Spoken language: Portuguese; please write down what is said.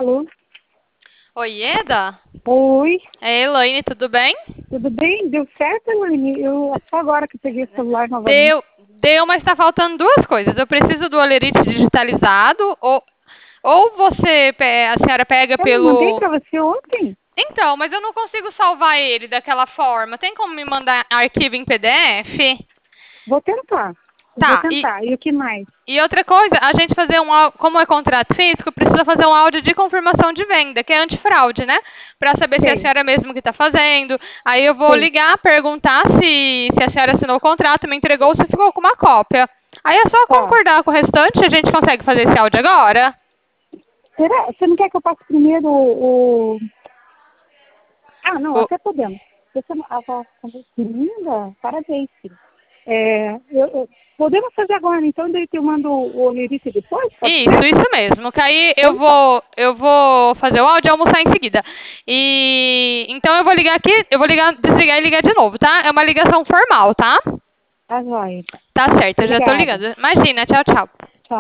Alô? Oi, Eda? Oi, É Elaine, tudo bem? tudo bem? Deu certo, Elaine? Eu só agora que peguei o celular novamente. Deu, mas está faltando duas coisas. Eu preciso do olerite digitalizado, ou a senhora pega Eu não mandei pelo... para você ontem? Então, mas eu não consigo salvar ele daquela forma. Tem como me mandar arquivo em PDF? Vou tentar. Vou Tá, e, tentar. E o que mais? e outra coisa, a gente fazer como é contrato físico, precisa fazer um áudio de confirmação de venda, que é antifraude, né? Para saber se é a Sei, senhora mesmo que está fazendo. Aí eu vou sei. ligar, perguntar se a senhora assinou o contrato, me entregou ou se ficou com uma cópia. Aí é só Tá. concordar com o restante, a gente consegue fazer esse áudio agora? Será? Você não quer que eu passe primeiro o... Ah, não, O- até podemos. Você não... Linda, parabéns, filho. Podemos fazer agora, então, daí eu mando o Lerice depois, pode ser? Isso mesmo. Que aí eu Então tá. vou, eu vou fazer o áudio e almoçar em seguida. E então eu vou ligar aqui, eu vou ligar, desligar e ligar de novo, tá? É uma ligação formal, tá? Tá joia. Tá certo, eu já tô Obrigada. ligando. Imagina, tchau, tchau.